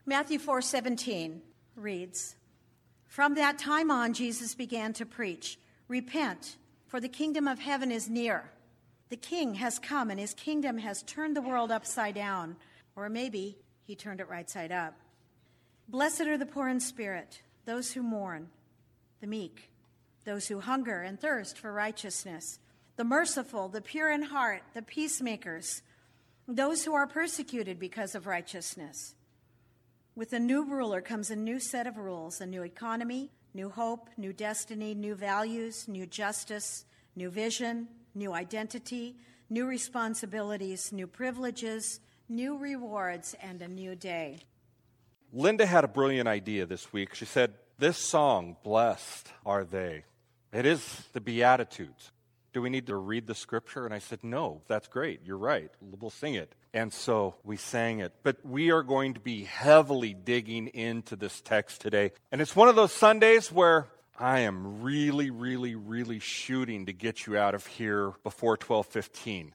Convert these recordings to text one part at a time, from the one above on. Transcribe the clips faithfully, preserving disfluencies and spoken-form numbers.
Matthew four seventeen reads, "From that time on, Jesus began to preach, 'Repent, for the kingdom of heaven is near.' The king has come, and his kingdom has turned the world upside down." Or maybe he turned it right side up. "Blessed are the poor in spirit, those who mourn, the meek, those who hunger and thirst for righteousness, the merciful, the pure in heart, the peacemakers, those who are persecuted because of righteousness." With a new ruler comes a new set of rules, a new economy, new hope, new destiny, new values, new justice, new vision, new identity, new responsibilities, new privileges, new rewards, and a new day. Linda had a brilliant idea this week. She said, this song, "Blessed Are They," it is the Beatitudes. Do we need to read the scripture? And I said, no, that's great. You're right. We'll sing it. And so we sang it. But we are going to be heavily digging into this text today. And it's one of those Sundays where I am really, really, really shooting to get you out of here before twelve fifteen.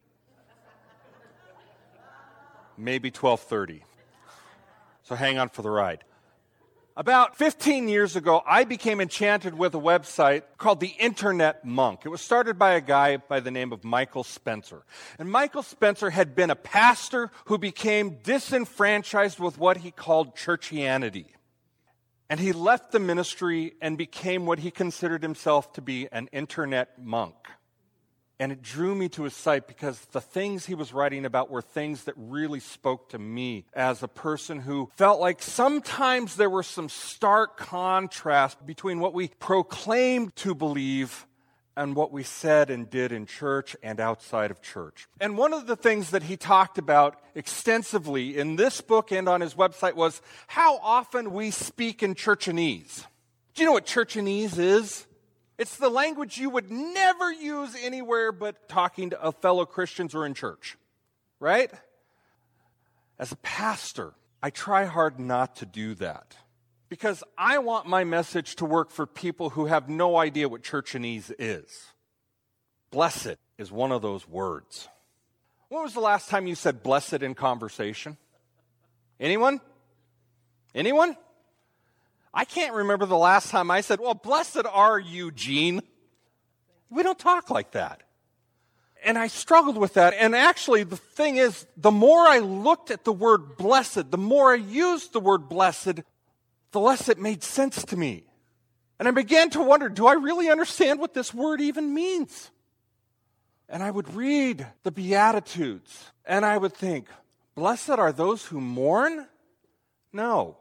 Maybe twelve thirty. So hang on for the ride. About fifteen years ago, I became enchanted with a website called The Internet Monk. It was started by a guy by the name of Michael Spencer. And Michael Spencer had been a pastor who became disenfranchised with what he called churchianity. And he left the ministry and became what he considered himself to be an internet monk. And it drew me to his site because the things he was writing about were things that really spoke to me as a person who felt like sometimes there were some stark contrast between what we proclaimed to believe and what we said and did in church and outside of church. And one of the things that he talked about extensively in this book and on his website was how often we speak in churchanese. Do you know what churchanese is? It's the language you would never use anywhere but talking to fellow Christians or in church, right? As a pastor, I try hard not to do that because I want my message to work for people who have no idea what churchanese is. Blessed is one of those words. When was the last time you said blessed in conversation? Anyone? Anyone? I can't remember the last time I said, well, blessed are you, Gene. We don't talk like that. And I struggled with that. And actually, the thing is, the more I looked at the word blessed, the more I used the word blessed, the less it made sense to me. And I began to wonder, do I really understand what this word even means? And I would read the Beatitudes, and I would think, blessed are those who mourn? No.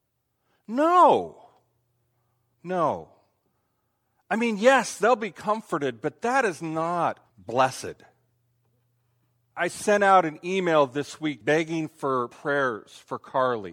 No. No. I mean, yes, they'll be comforted, but that is not blessed. I sent out an email this week begging for prayers for Carly.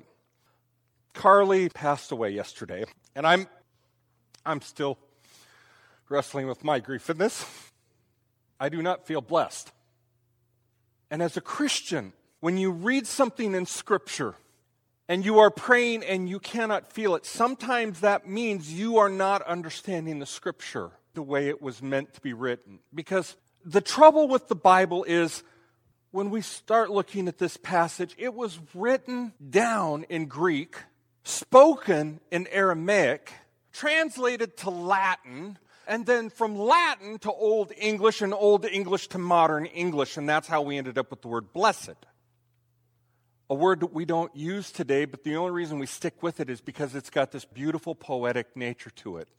Carly passed away yesterday, and I'm I'm still wrestling with my grief in this. I do not feel blessed. And as a Christian, when you read something in Scripture and you are praying and you cannot feel it, sometimes that means you are not understanding the Scripture the way it was meant to be written. Because the trouble with the Bible is when we start looking at this passage, it was written down in Greek, spoken in Aramaic, translated to Latin, and then from Latin to Old English and Old English to modern English. And that's how we ended up with the word blessed. A word that we don't use today, but the only reason we stick with it is because it's got this beautiful poetic nature to it.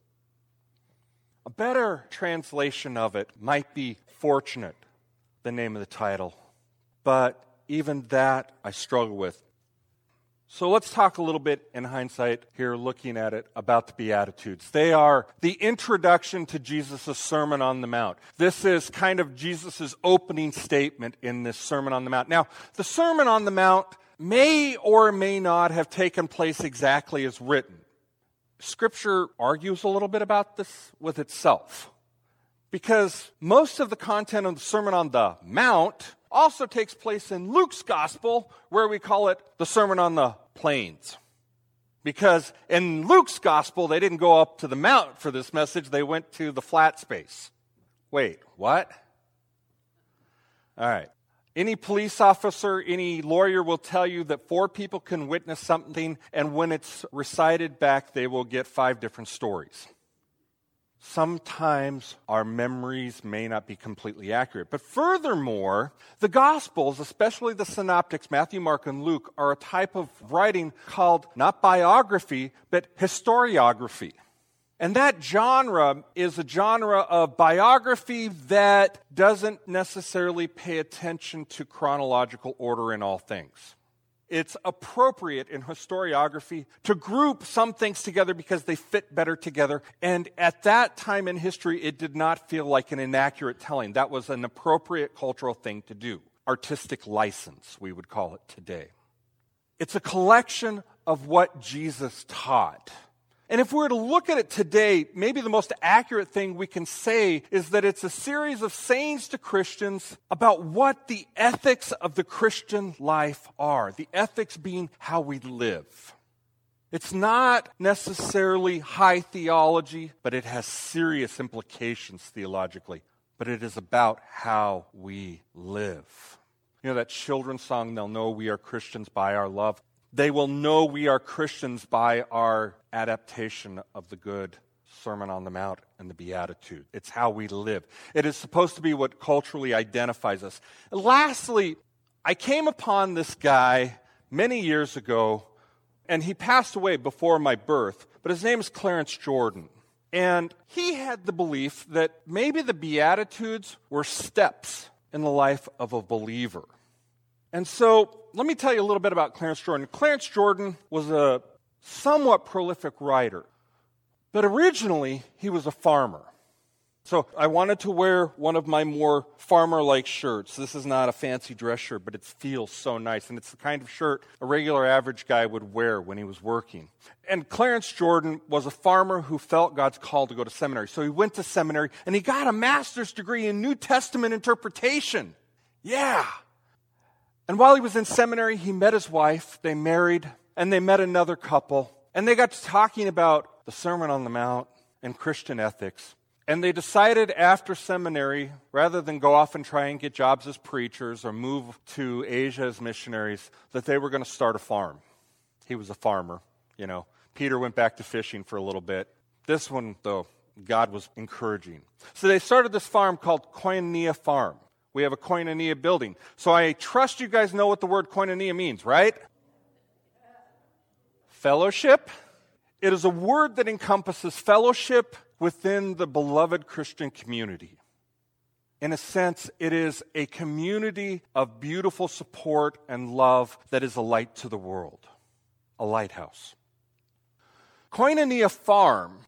A better translation of it might be fortunate, the name of the title. But even that I struggle with. So let's talk a little bit in hindsight here, looking at it, about the Beatitudes. They are the introduction to Jesus' Sermon on the Mount. This is kind of Jesus' opening statement in this Sermon on the Mount. Now, the Sermon on the Mount may or may not have taken place exactly as written. Scripture argues a little bit about this with itself, because most of the content of the Sermon on the Mount also takes place in Luke's Gospel, where we call it the Sermon on the Plains. Because in Luke's Gospel, they didn't go up to the mount for this message, they went to the flat space. Wait, what? All right. Any police officer, any lawyer will tell you that four people can witness something, and when it's recited back, they will get five different stories. Sometimes our memories may not be completely accurate. But furthermore, the Gospels, especially the Synoptics, Matthew, Mark, and Luke, are a type of writing called not biography, but historiography. And that genre is a genre of biography that doesn't necessarily pay attention to chronological order in all things. It's appropriate in historiography to group some things together because they fit better together. And at that time in history, it did not feel like an inaccurate telling. That was an appropriate cultural thing to do. Artistic license, we would call it today. It's a collection of what Jesus taught. And if we were to look at it today, maybe the most accurate thing we can say is that it's a series of sayings to Christians about what the ethics of the Christian life are. The ethics being how we live. It's not necessarily high theology, but it has serious implications theologically. But it is about how we live. You know that children's song, they'll know we are Christians by our love. They will know we are Christians by our adaptation of the good Sermon on the Mount and the Beatitude. It's how we live. It is supposed to be what culturally identifies us. And lastly, I came upon this guy many years ago, and he passed away before my birth, but his name is Clarence Jordan. And he had the belief that maybe the Beatitudes were steps in the life of a believer. And so, let me tell you a little bit about Clarence Jordan. Clarence Jordan was a somewhat prolific writer, but originally he was a farmer. So I wanted to wear one of my more farmer-like shirts. This is not a fancy dress shirt, but it feels so nice, and it's the kind of shirt a regular average guy would wear when he was working. And Clarence Jordan was a farmer who felt God's call to go to seminary. So he went to seminary, and he got a master's degree in New Testament interpretation. Yeah. And while he was in seminary, he met his wife, they married, and they met another couple, and they got to talking about the Sermon on the Mount and Christian ethics. And they decided after seminary, rather than go off and try and get jobs as preachers or move to Asia as missionaries, that they were going to start a farm. He was a farmer, you know. Peter went back to fishing for a little bit. This one, though, God was encouraging. So they started this farm called Koinonia Farm. We have a Koinonia building. So I trust you guys know what the word Koinonia means, right? Fellowship. It is a word that encompasses fellowship within the beloved Christian community. In a sense, it is a community of beautiful support and love that is a light to the world. A lighthouse. Koinonia Farm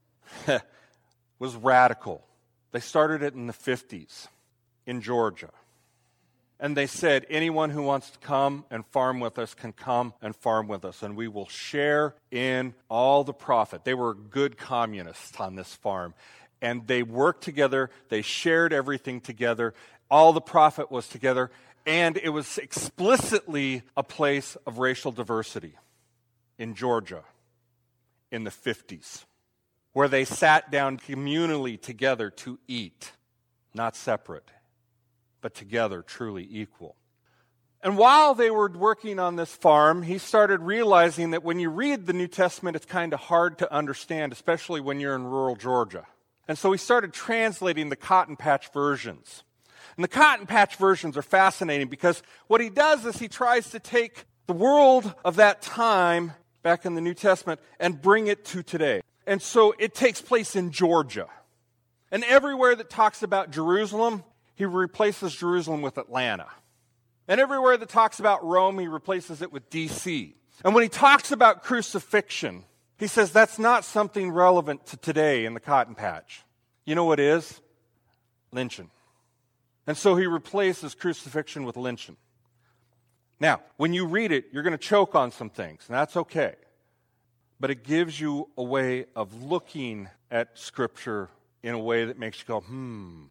was radical. They started it in the fifties. In Georgia. And they said, anyone who wants to come and farm with us can come and farm with us, and we will share in all the profit. They were good communists on this farm, and they worked together, they shared everything together, all the profit was together, and it was explicitly a place of racial diversity in Georgia in the fifties, where they sat down communally together to eat, not separate, but together, truly equal. And while they were working on this farm, he started realizing that when you read the New Testament, it's kind of hard to understand, especially when you're in rural Georgia. And so he started translating the Cotton Patch versions. And the Cotton Patch versions are fascinating because what he does is he tries to take the world of that time, back in the New Testament, and bring it to today. And so it takes place in Georgia. And everywhere that talks about Jerusalem, he replaces Jerusalem with Atlanta. And everywhere that talks about Rome, he replaces it with D C. And when he talks about crucifixion, he says that's not something relevant to today in the Cotton Patch. You know what is? Lynching. And so he replaces crucifixion with lynching. Now, when you read it, you're going to choke on some things, and that's okay. But it gives you a way of looking at Scripture in a way that makes you go, hmm.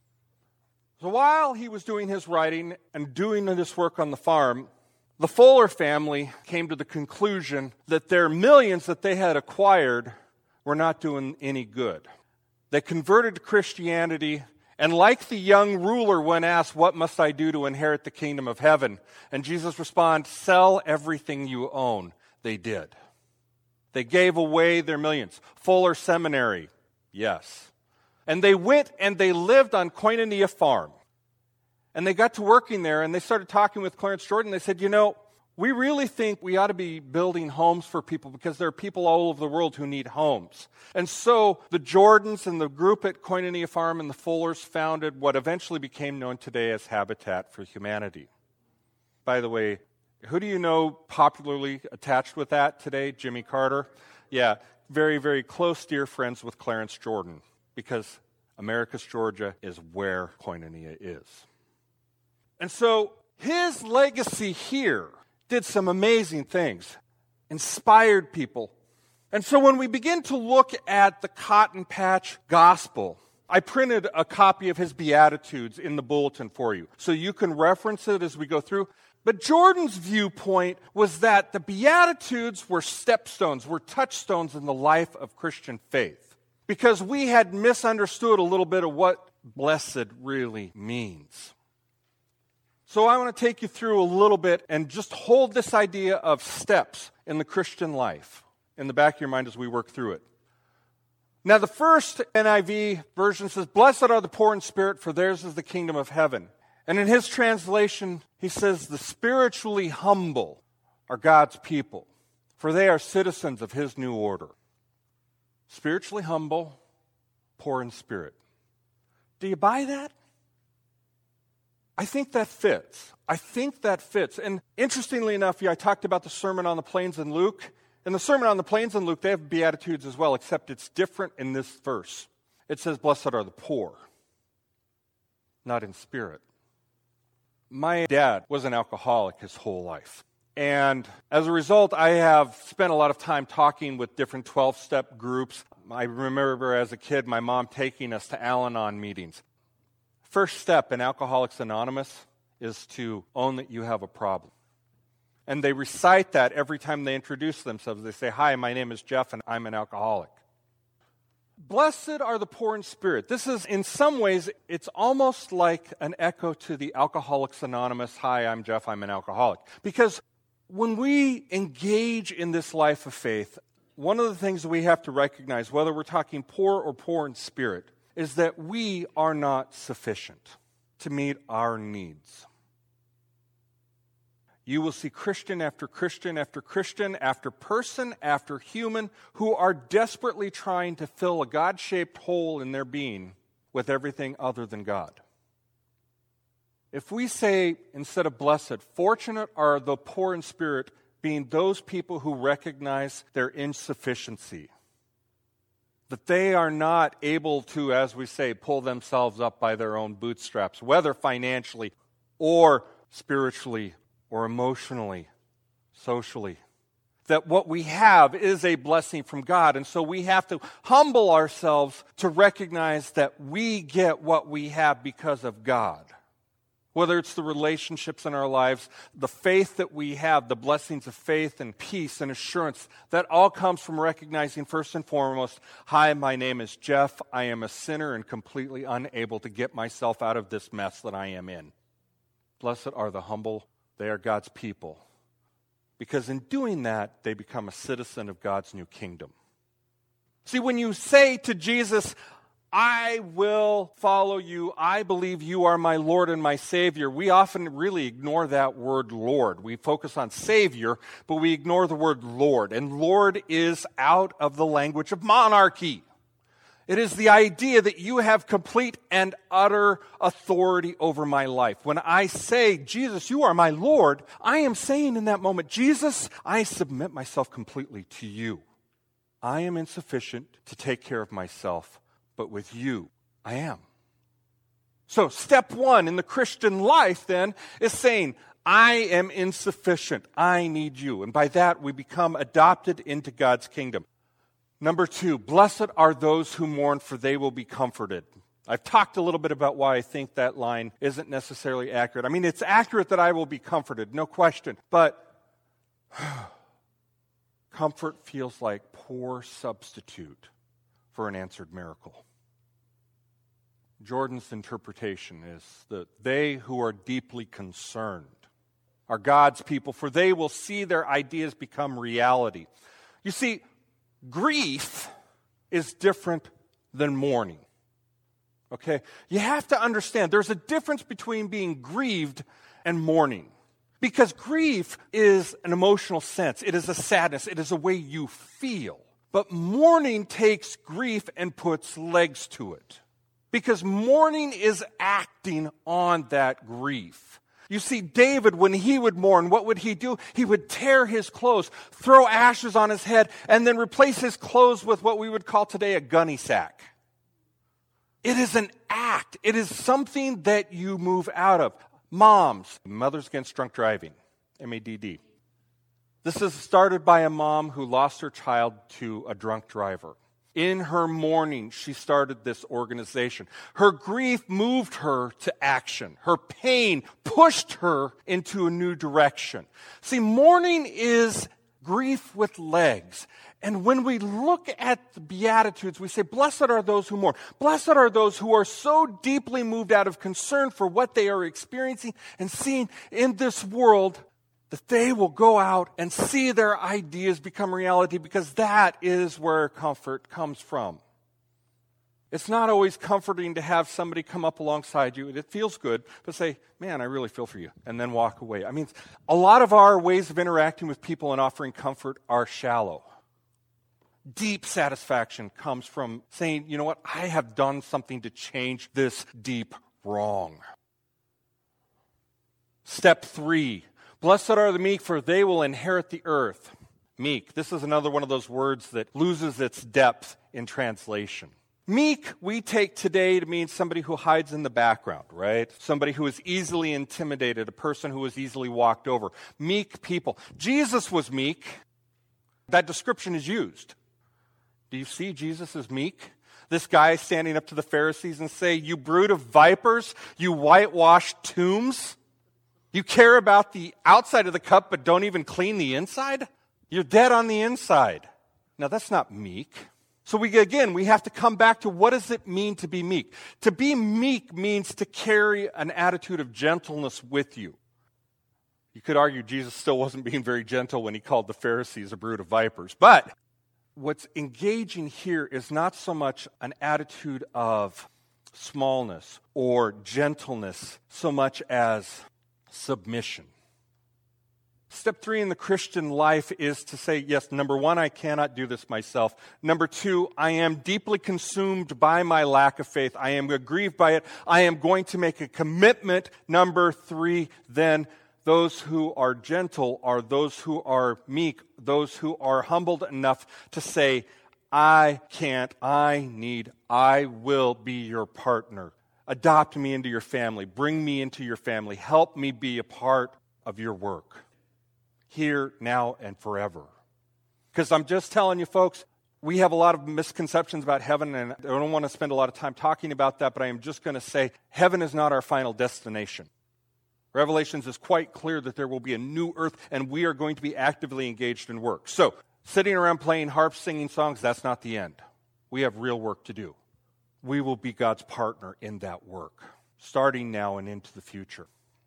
So while he was doing his writing and doing this work on the farm, the Fuller family came to the conclusion that their millions that they had acquired were not doing any good. They converted to Christianity, And like the young ruler when asked, what must I do to inherit the kingdom of heaven? And Jesus responds, sell everything you own. They did. They gave away their millions. Fuller Seminary, yes. And they went and they lived on Koinonia Farm. And they got to working there, and they started talking with Clarence Jordan. They said, you know, we really think we ought to be building homes for people because there are people all over the world who need homes. And so the Jordans and the group at Koinonia Farm and the Fullers founded what eventually became known today as Habitat for Humanity. By the way, who do you know popularly attached with that today? Jimmy Carter? Yeah, very, very close dear friends with Clarence Jordan because Americus Georgia is where Koinonia is. And so his legacy here did some amazing things, inspired people. And so when we begin to look at the Cotton Patch Gospel, I printed a copy of his Beatitudes in the bulletin for you, so you can reference it as we go through. But Jordan's viewpoint was that the Beatitudes were stepstones, were touchstones in the life of Christian faith, because we had misunderstood a little bit of what blessed really means. So I want to take you through a little bit and just hold this idea of steps in the Christian life in the back of your mind as we work through it. Now, the first N I V version says, blessed are the poor in spirit, for theirs is the kingdom of heaven. And in his translation, he says, the spiritually humble are God's people, for they are citizens of his new order. Spiritually humble, poor in spirit. Do you buy that? I think that fits. I think that fits. And interestingly enough, yeah, I talked about the Sermon on the Plains in Luke. In the Sermon on the Plains in Luke, they have Beatitudes as well, except it's different in this verse. It says, blessed are the poor, not in spirit. My dad was an alcoholic his whole life. And as a result, I have spent a lot of time talking with different twelve-step groups. I remember as a kid, my mom taking us to Al-Anon meetings. First step in Alcoholics Anonymous is to own that you have a problem. And they recite that every time they introduce themselves. They say, hi, my name is Jeff, and I'm an alcoholic. Blessed are the poor in spirit. This is, in some ways, it's almost like an echo to the Alcoholics Anonymous, hi, I'm Jeff, I'm an alcoholic. Because when we engage in this life of faith, one of the things that we have to recognize, whether we're talking poor or poor in spirit, is that we are not sufficient to meet our needs. You will see Christian after Christian after Christian, after person after human, who are desperately trying to fill a God-shaped hole in their being with everything other than God. If we say, instead of blessed, fortunate are the poor in spirit, being those people who recognize their insufficiency, that they are not able to, as we say, pull themselves up by their own bootstraps, whether financially or spiritually or emotionally, socially. That what we have is a blessing from God, and so we have to humble ourselves to recognize that we get what we have because of God. Whether it's the relationships in our lives, the faith that we have, the blessings of faith and peace and assurance, that all comes from recognizing first and foremost, hi, my name is Jeff. I am a sinner and completely unable to get myself out of this mess that I am in. Blessed are the humble. They are God's people. Because in doing that, they become a citizen of God's new kingdom. See, when you say to Jesus, I will follow you, I believe you are my Lord and my Savior, we often really ignore that word Lord. We focus on Savior, but we ignore the word Lord. And Lord is out of the language of monarchy. It is the idea that you have complete and utter authority over my life. When I say, Jesus, you are my Lord, I am saying in that moment, Jesus, I submit myself completely to you. I am insufficient to take care of myself, but with you, I am. So step one in the Christian life then is saying, I am insufficient. I need you. And by that, we become adopted into God's kingdom. Number two, blessed are those who mourn, for they will be comforted. I've talked a little bit about why I think that line isn't necessarily accurate. I mean, it's accurate that I will be comforted, no question. But comfort feels like poor substitute for an answered miracle. Jordan's interpretation is that they who are deeply concerned are God's people, for they will see their ideas become reality. You see, grief is different than mourning. Okay? You have to understand there's a difference between being grieved and mourning. Because grief is an emotional sense. It is a sadness. It is a way you feel. But mourning takes grief and puts legs to it. Because mourning is acting on that grief. You see, David, when he would mourn, what would he do? He would tear his clothes, throw ashes on his head, and then replace his clothes with what we would call today a gunny sack. It is an act. It is something that you move out of. Moms, Mothers Against Drunk Driving, M A D D. This is started by a mom who lost her child to a drunk driver. In her mourning, she started this organization. Her grief moved her to action. Her pain pushed her into a new direction. See, mourning is grief with legs. And when we look at the Beatitudes, we say, blessed are those who mourn. Blessed are those who are so deeply moved out of concern for what they are experiencing and seeing in this world that they will go out and see their ideas become reality, because that is where comfort comes from. It's not always comforting to have somebody come up alongside you. It feels good, but say, man, I really feel for you, and then walk away. I mean, a lot of our ways of interacting with people and offering comfort are shallow. Deep satisfaction comes from saying, you know what, I have done something to change this deep wrong. Step three, blessed are the meek, for they will inherit the earth. Meek, this is another one of those words that loses its depth in translation. Meek, we take today to mean somebody who hides in the background, right? Somebody who is easily intimidated, a person who is easily walked over. Meek people. Jesus was meek. That description is used. Do you see Jesus as meek? This guy standing up to the Pharisees and say, you brood of vipers, you whitewashed tombs. You care about the outside of the cup but don't even clean the inside? You're dead on the inside. Now that's not meek. So we again, we have to come back to what does it mean to be meek? To be meek means to carry an attitude of gentleness with you. You could argue Jesus still wasn't being very gentle when he called the Pharisees a brood of vipers. But what's engaging here is not so much an attitude of smallness or gentleness so much as submission. Step three in the Christian life is to say, yes, number one, I cannot do this myself. Number two, I am deeply consumed by my lack of faith. I am aggrieved by it. I am going to make a commitment. Number three, then, those who are gentle are those who are meek, those who are humbled enough to say, I can't, I need, I will be your partner. Adopt me into your family. Bring me into your family. Help me be a part of your work. Here, now, and forever. Because I'm just telling you, folks, we have a lot of misconceptions about heaven, and I don't want to spend a lot of time talking about that, but I am just going to say heaven is not our final destination. Revelations is quite clear that there will be a new earth, and we are going to be actively engaged in work. So, sitting around playing harps, singing songs, that's not the end. We have real work to do. We will be God's partner in that work, starting now and into the future.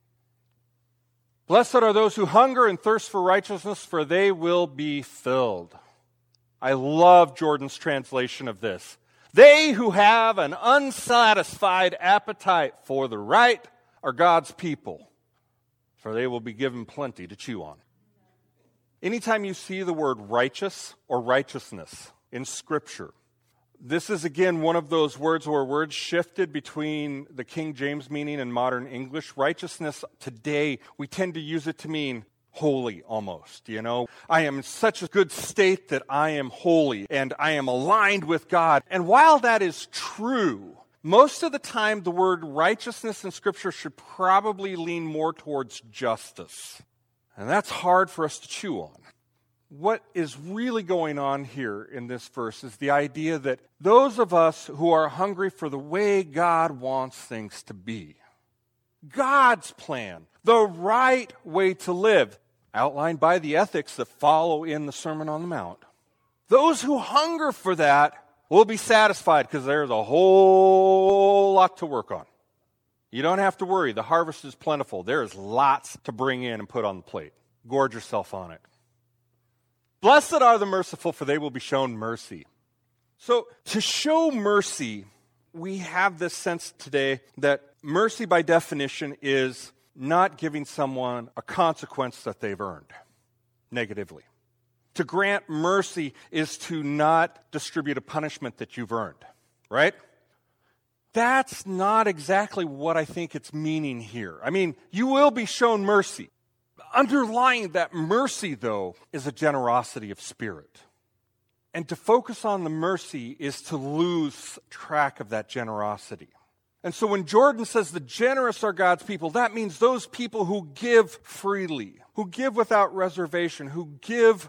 Blessed are those who hunger and thirst for righteousness, for they will be filled. I love Jordan's translation of this. They who have an unsatisfied appetite for the right are God's people, for they will be given plenty to chew on. Anytime you see the word righteous or righteousness in Scripture, this is again one of those words where words shifted between the King James meaning and modern English. Righteousness today, we tend to use it to mean holy almost, you know. I am in such a good state that I am holy and I am aligned with God. And while that is true, most of the time the word righteousness in Scripture should probably lean more towards justice. And that's hard for us to chew on. What is really going on here in this verse is the idea that those of us who are hungry for the way God wants things to be, God's plan, the right way to live, outlined by the ethics that follow in the Sermon on the Mount, those who hunger for that We'll be satisfied because there's a whole lot to work on. You don't have to worry. The harvest is plentiful. There is lots to bring in and put on the plate. Gorge yourself on it. Blessed are the merciful, for they will be shown mercy. So to show mercy, we have this sense today that mercy by definition is not giving someone a consequence that they've earned negatively. To grant mercy is to not distribute a punishment that you've earned, right? That's not exactly what I think it's meaning here. I mean, you will be shown mercy. Underlying that mercy, though, is a generosity of spirit. And to focus on the mercy is to lose track of that generosity. And so when Jordan says the generous are God's people, that means those people who give freely, who give without reservation, who give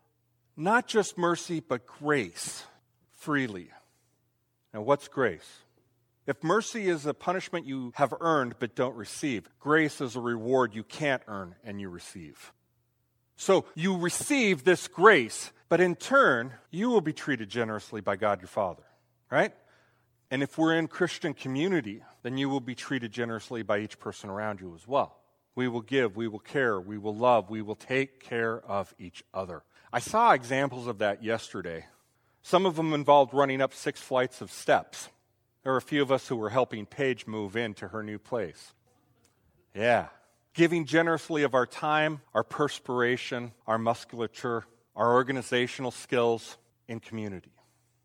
not just mercy, but grace freely. Now, what's grace? If mercy is a punishment you have earned but don't receive, grace is a reward you can't earn and you receive. So you receive this grace, but in turn, you will be treated generously by God your Father, right? And if we're in Christian community, then you will be treated generously by each person around you as well. We will give, we will care, we will love, we will take care of each other. I saw examples of that yesterday. Some of them involved running up six flights of steps. There were a few of us who were helping Paige move into her new place. Yeah. Giving generously of our time, our perspiration, our musculature, our organizational skills in community.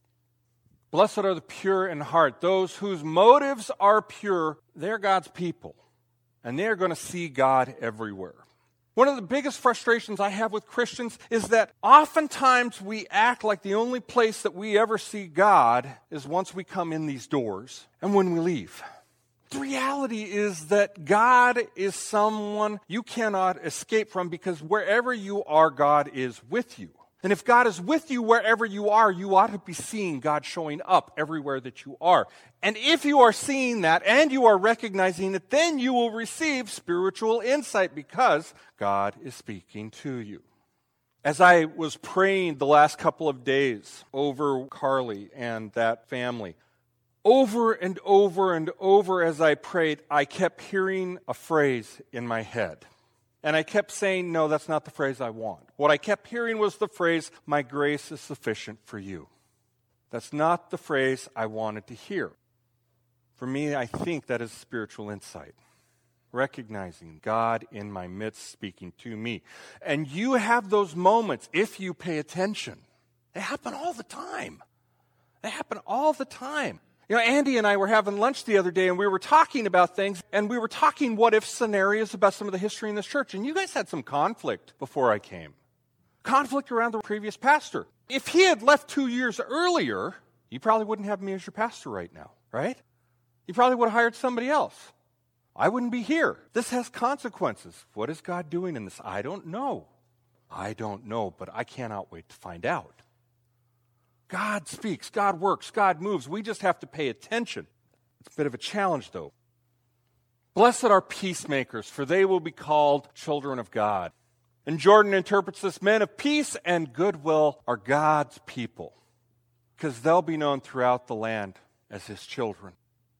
Blessed are the pure in heart, those whose motives are pure. They're God's people, and they're going to see God everywhere. One of the biggest frustrations I have with Christians is that oftentimes we act like the only place that we ever see God is once we come in these doors and when we leave. The reality is that God is someone you cannot escape from because wherever you are, God is with you. And if God is with you wherever you are, you ought to be seeing God showing up everywhere that you are. And if you are seeing that and you are recognizing it, then you will receive spiritual insight because God is speaking to you. As I was praying the last couple of days over Carly and that family, over and over and over as I prayed, I kept hearing a phrase in my head. And I kept saying, no, that's not the phrase I want. What I kept hearing was the phrase, my grace is sufficient for you. That's not the phrase I wanted to hear. For me, I think that is spiritual insight. Recognizing God in my midst speaking to me. And you have those moments if you pay attention. They happen all the time. They happen all the time. You know, Andy and I were having lunch the other day, and we were talking about things, and we were talking what-if scenarios about some of the history in this church. And you guys had some conflict before I came. Conflict around the previous pastor. If he had left two years earlier, you probably wouldn't have me as your pastor right now, right? You probably would have hired somebody else. I wouldn't be here. This has consequences. What is God doing in this? I don't know. I don't know, but I cannot wait to find out. God speaks, God works, God moves. We just have to pay attention. It's a bit of a challenge, though. Blessed are peacemakers, for they will be called children of God. And Jordan interprets this, men of peace and goodwill are God's people, because they'll be known throughout the land as his children.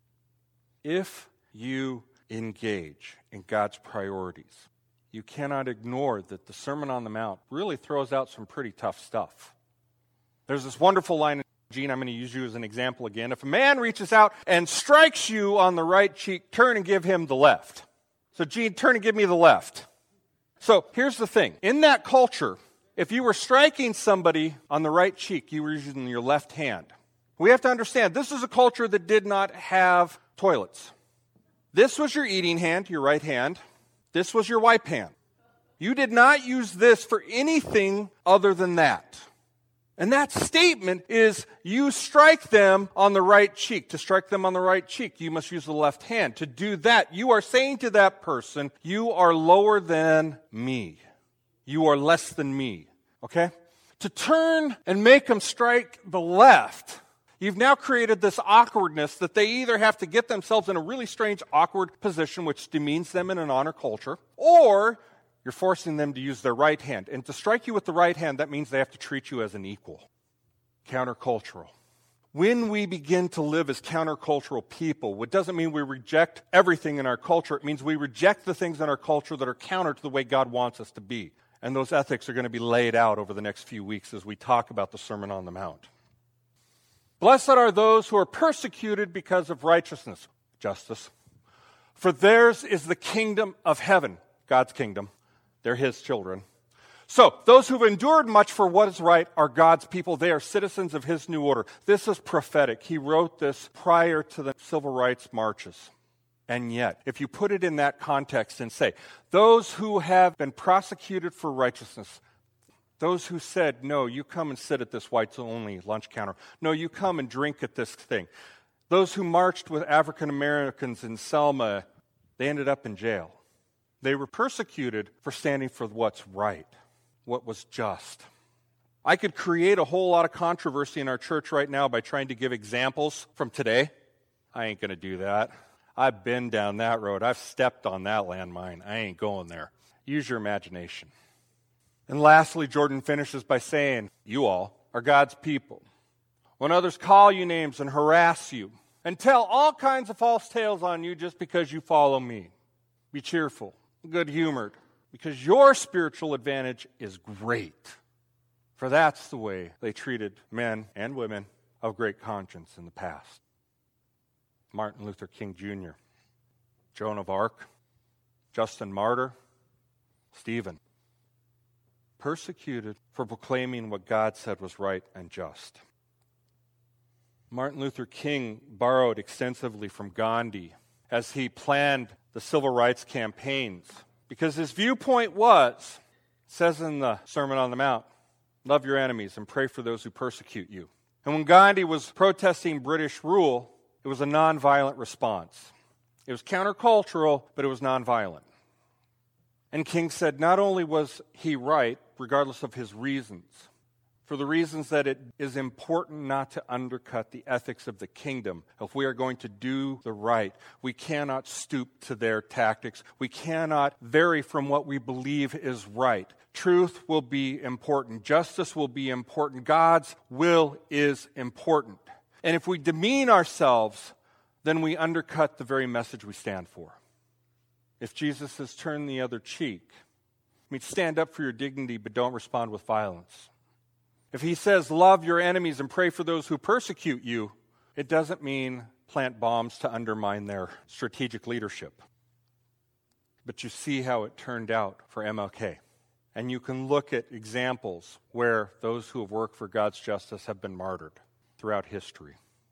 If you engage in God's priorities, you cannot ignore that the Sermon on the Mount really throws out some pretty tough stuff. There's this wonderful line, Gene, I'm going to use you as an example again. If a man reaches out and strikes you on the right cheek, turn and give him the left. So, Gene, turn and give me the left. So, here's the thing. In that culture, if you were striking somebody on the right cheek, you were using your left hand. We have to understand, this is a culture that did not have toilets. This was your eating hand, your right hand. This was your wipe hand. You did not use this for anything other than that. And that statement is you strike them on the right cheek. To strike them on the right cheek, you must use the left hand. To do that, you are saying to that person, you are lower than me. You are less than me. Okay? To turn and make them strike the left, you've now created this awkwardness that they either have to get themselves in a really strange, awkward position, which demeans them in an honor culture, or you're forcing them to use their right hand. And to strike you with the right hand, that means they have to treat you as an equal. Countercultural. When we begin to live as countercultural people, it doesn't mean we reject everything in our culture. It means we reject the things in our culture that are counter to the way God wants us to be. And those ethics are going to be laid out over the next few weeks as we talk about the Sermon on the Mount. Blessed are those who are persecuted because of righteousness, justice. For theirs is the kingdom of heaven, God's kingdom. They're his children. So, those who've endured much for what is right are God's people. They are citizens of his new order. This is prophetic. He wrote this prior to the civil rights marches. And yet, if you put it in that context and say, those who have been prosecuted for righteousness, those who said, no, you come and sit at this whites-only lunch counter. No, you come and drink at this thing. Those who marched with African Americans in Selma, they ended up in jail. They were persecuted for standing for what's right, what was just. I could create a whole lot of controversy in our church right now by trying to give examples from today. I ain't going to do that. I've been down that road. I've stepped on that landmine. I ain't going there. Use your imagination. And lastly, Jordan finishes by saying, you all are God's people. When others call you names and harass you and tell all kinds of false tales on you just because you follow me, be cheerful, good-humored, because your spiritual advantage is great. For that's the way they treated men and women of great conscience in the past. Martin Luther King Junior, Joan of Arc, Justin Martyr, Stephen, persecuted for proclaiming what God said was right and just. Martin Luther King borrowed extensively from Gandhi as he planned the civil rights campaigns, because his viewpoint was, it says in the Sermon on the Mount, love your enemies and pray for those who persecute you. And when Gandhi was protesting British rule, it was a nonviolent response. It was countercultural, but it was nonviolent. And King said not only was he right, regardless of his reasons, for the reasons that it is important not to undercut the ethics of the kingdom. If we are going to do the right, we cannot stoop to their tactics. We cannot vary from what we believe is right. Truth will be important. Justice will be important. God's will is important. And if we demean ourselves, then we undercut the very message we stand for. If Jesus has turned the other cheek, I mean, stand up for your dignity, but don't respond with violence. If he says, love your enemies and pray for those who persecute you, it doesn't mean plant bombs to undermine their strategic leadership. But you see how it turned out for M L K. And you can look at examples where those who have worked for God's justice have been martyred throughout history.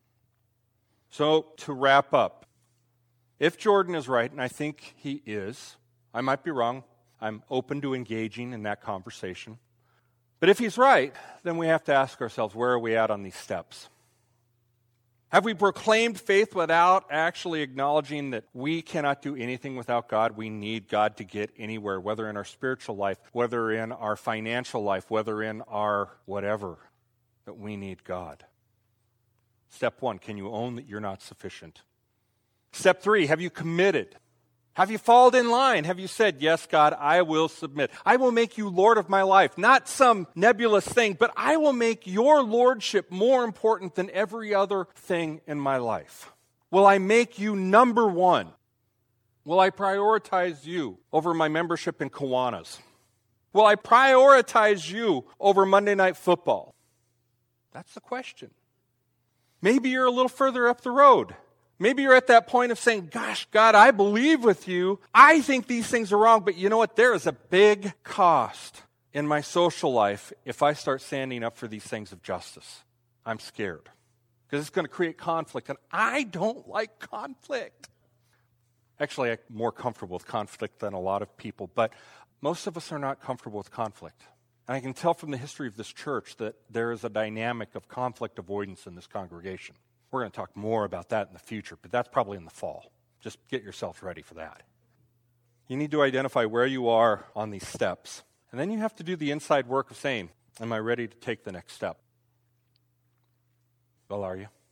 So, to wrap up, if Jordan is right, and I think he is, I might be wrong, I'm open to engaging in that conversation. But if he's right, then we have to ask ourselves, where are we at on these steps? Have we proclaimed faith without actually acknowledging that we cannot do anything without God? We need God to get anywhere, whether in our spiritual life, whether in our financial life, whether in our whatever, that we need God. Step one, can you own that you're not sufficient? Step three, have you committed? Have you fallen in line? Have you said, yes, God, I will submit. I will make you Lord of my life. Not some nebulous thing, but I will make your lordship more important than every other thing in my life. Will I make you number one? Will I prioritize you over my membership in Kiwanis? Will I prioritize you over Monday Night Football? That's the question. Maybe you're a little further up the road. Maybe you're at that point of saying, gosh, God, I believe with you. I think these things are wrong, but you know what? There is a big cost in my social life if I start standing up for these things of justice. I'm scared because it's going to create conflict, and I don't like conflict. Actually, I'm more comfortable with conflict than a lot of people, but most of us are not comfortable with conflict. And I can tell from the history of this church that there is a dynamic of conflict avoidance in this congregation. We're going to talk more about that in the future, but that's probably in the fall. Just get yourself ready for that. You need to identify where you are on these steps. And then you have to do the inside work of saying, am I ready to take the next step? Well, are you?